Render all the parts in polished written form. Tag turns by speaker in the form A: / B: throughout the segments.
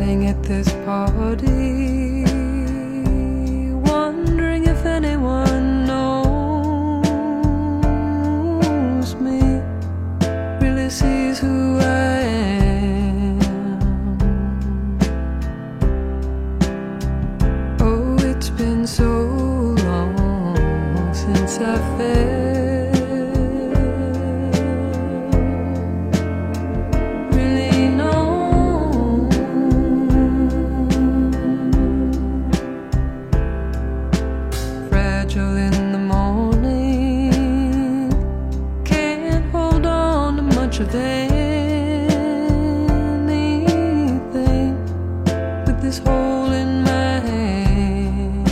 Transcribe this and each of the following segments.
A: Sitting at this party, wondering if anyone knows me, really sees who I am. Oh, it's been so long since I felt in the morning, can't hold on to much of anything with this hole in my hand.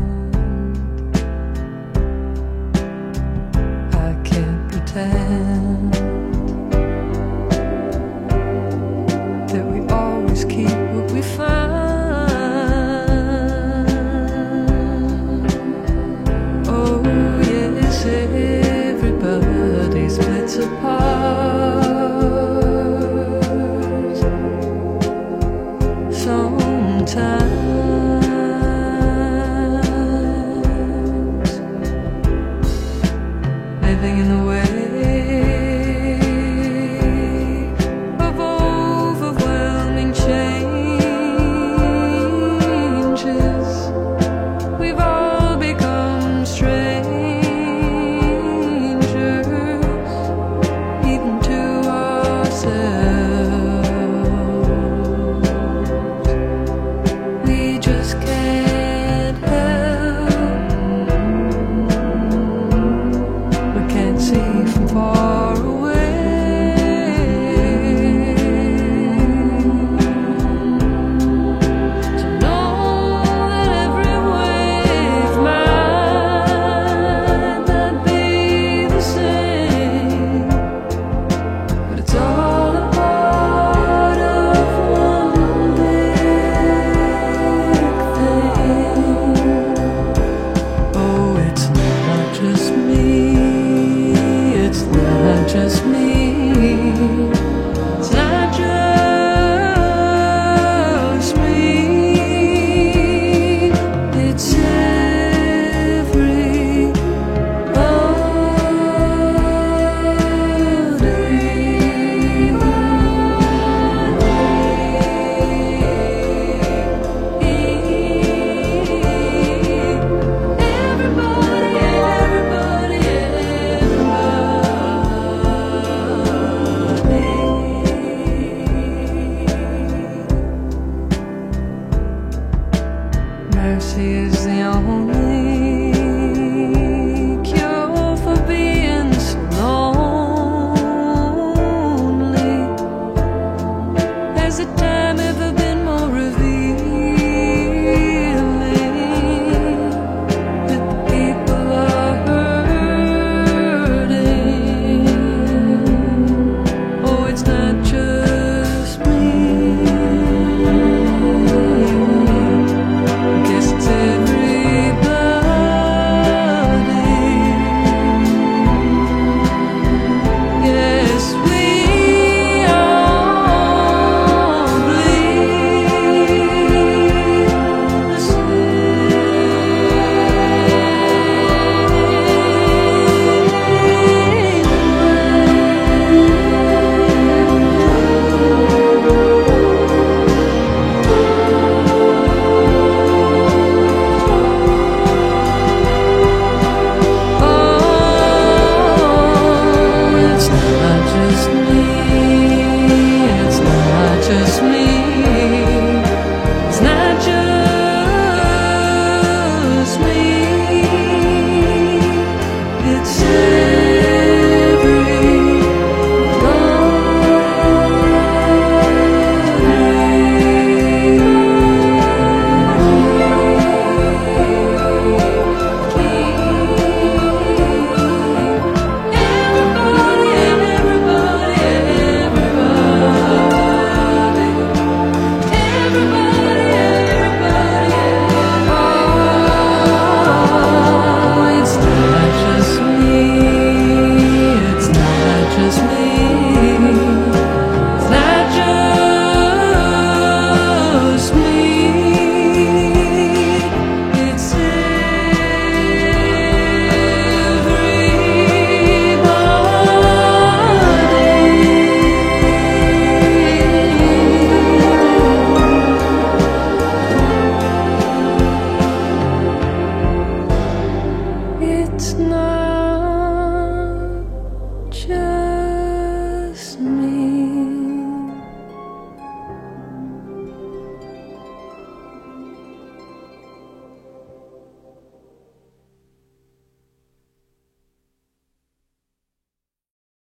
A: I can't pretend that we always keep what we find. Everybody splits apart sometimes, living in the way of overwhelming changes. We've all become strange, from far away, to know that every wave might not be the same, but it's all a part of one big thing. Oh, it's not just me, it's not just me, it's not just me, it's mercy is the only cure for being so lonely. Has the time ever been more revealing that the people are hurting? Oh, it's not just me. It's not